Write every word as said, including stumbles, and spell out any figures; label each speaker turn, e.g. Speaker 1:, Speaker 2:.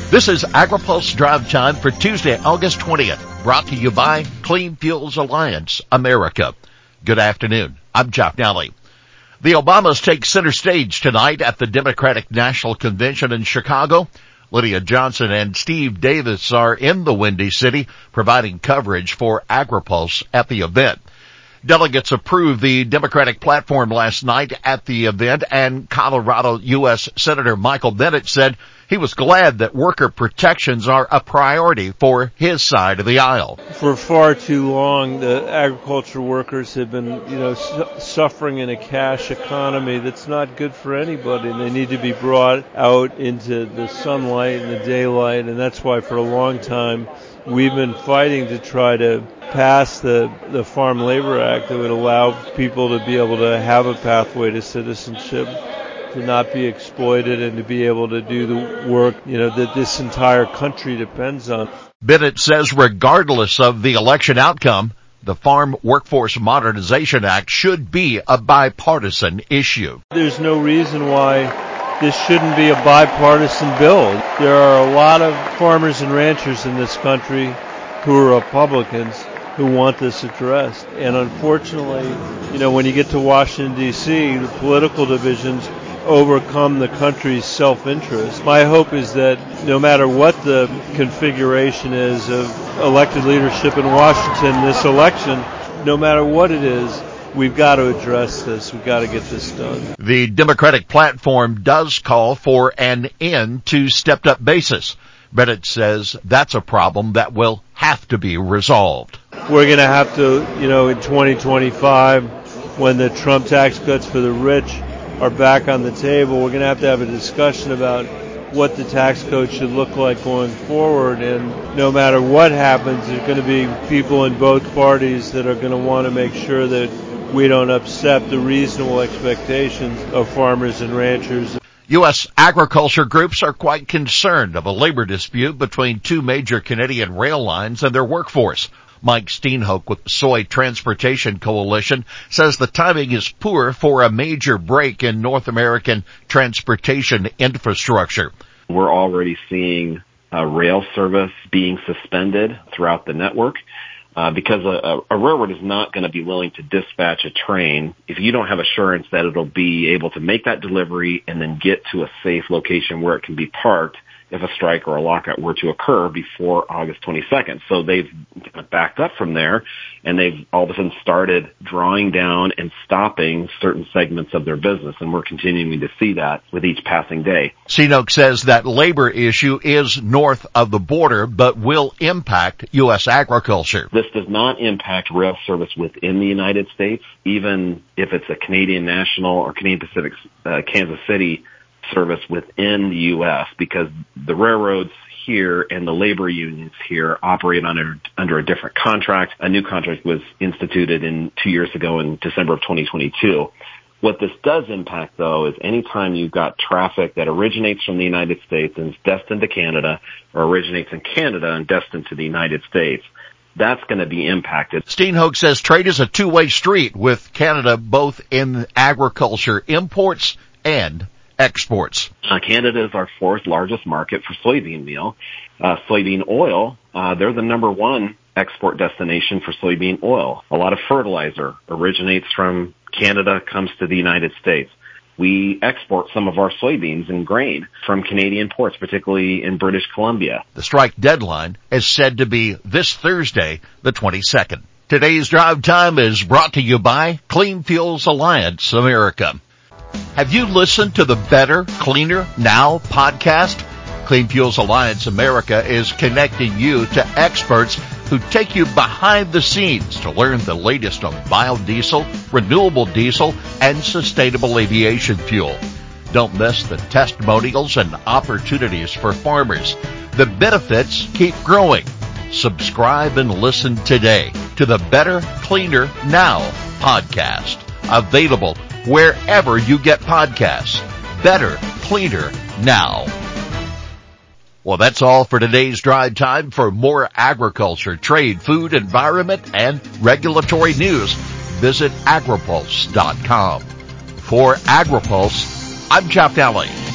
Speaker 1: This is AgriPulse Drive Time for Tuesday, August twentieth, brought to you by Clean Fuels Alliance America. Good afternoon. I'm Jeff Nally. The Obamas take center stage tonight at the Democratic National Convention in Chicago. Lydia Johnson and Steve Davis are in the Windy City providing coverage for AgriPulse at the event. Delegates approved the Democratic platform last night at the event, and Colorado U S Senator Michael Bennet said he was glad that worker protections are a priority for his side of the aisle.
Speaker 2: For far too long, the agriculture workers have been, you know, su- suffering in a cash economy that's not good for anybody, and they need to be brought out into the sunlight and the daylight, and that's why for a long time we've been fighting to try to pass the, the Farm Labor Act that would allow people to be able to have a pathway to citizenship, to not be exploited, and to be able to do the work, you know, that this entire country depends on.
Speaker 1: Bennett says regardless of the election outcome, the Farm Workforce Modernization Act should be a bipartisan issue.
Speaker 2: There's no reason why this shouldn't be a bipartisan bill. There are a lot of farmers and ranchers in this country who are Republicans who want this addressed. And unfortunately, you know, when you get to Washington, D C, the political divisions overcome the country's self-interest. My hope is that no matter what the configuration is of elected leadership in Washington this election, no matter what it is, we've got to address this. We've got to get this done.
Speaker 1: The Democratic platform does call for an end to stepped-up basis. Bennett says that's a problem that will have to be resolved.
Speaker 2: We're going to have to, you know, in twenty twenty-five, when the Trump tax cuts for the rich are back on the table, we're going to have to have a discussion about what the tax code should look like going forward. And no matter what happens, there's going to be people in both parties that are going to want to make sure that we don't upset the reasonable expectations of farmers and ranchers.
Speaker 1: U S agriculture groups are quite concerned of a labor dispute between two major Canadian rail lines and their workforce. Mike Steenhoek with the Soy Transportation Coalition says the timing is poor for a major break in North American transportation infrastructure.
Speaker 3: We're already seeing uh, rail service being suspended throughout the network. Uh, because a, a railroad is not going to be willing to dispatch a train if you don't have assurance that it'll be able to make that delivery and then get to a safe location where it can be parked if a strike or a lockout were to occur before August twenty-second. So they've backed up from there, and they've all of a sudden started drawing down and stopping certain segments of their business, and we're continuing to see that with each passing day.
Speaker 1: Steenhoek says that labor issue is north of the border, but will impact U S agriculture.
Speaker 3: This does not impact rail service within the United States, even if it's a Canadian National or Canadian Pacific uh, Kansas City service within the U S, because the railroads here and the labor unions here operate under under a different contract. A new contract was instituted in two years ago in December of twenty twenty-two. What this does impact, though, is any time you've got traffic that originates from the United States and is destined to Canada, or originates in Canada and destined to the United States, that's going to be impacted.
Speaker 1: Steenhoek says trade is a two-way street with Canada both in agriculture imports and exports.
Speaker 3: Uh, Canada is our fourth largest market for soybean meal. Uh, soybean oil, uh, they're the number one export destination for soybean oil. A lot of fertilizer originates from Canada, comes to the United States. We export some of our soybeans and grain from Canadian ports, particularly in British Columbia.
Speaker 1: The strike deadline is said to be this Thursday, the twenty-second. Today's Drive Time is brought to you by Clean Fuels Alliance America. Have you listened to the Better, Cleaner, Now podcast? Clean Fuels Alliance America is connecting you to experts who take you behind the scenes to learn the latest on biodiesel, renewable diesel, and sustainable aviation fuel. Don't miss the testimonials and opportunities for farmers. The benefits keep growing. Subscribe and listen today to the Better, Cleaner, Now podcast. Available wherever you get podcasts. Better, Cleaner, Now. Well, that's all for today's Drive Time. For more agriculture, trade, food, environment, and regulatory news, visit agripulse dot com. For AgriPulse, I'm Jeff Nally.